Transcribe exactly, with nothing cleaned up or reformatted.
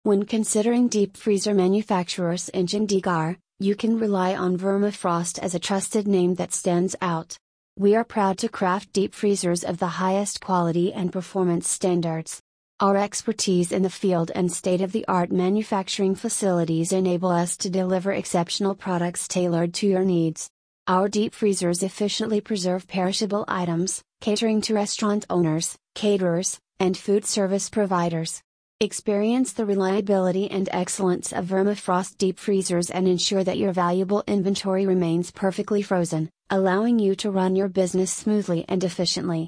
When considering deep freezer manufacturers in Chandigarh, you can rely on Vermifrost as a trusted name that stands out. We are proud to craft deep freezers of the highest quality and performance standards. Our expertise in the field and state-of-the-art manufacturing facilities enable us to deliver exceptional products tailored to your needs. Our deep freezers efficiently preserve perishable items, catering to restaurant owners, caterers, and food service providers. Experience the reliability and excellence of Vermifrost deep freezers and ensure that your valuable inventory remains perfectly frozen, allowing you to run your business smoothly and efficiently.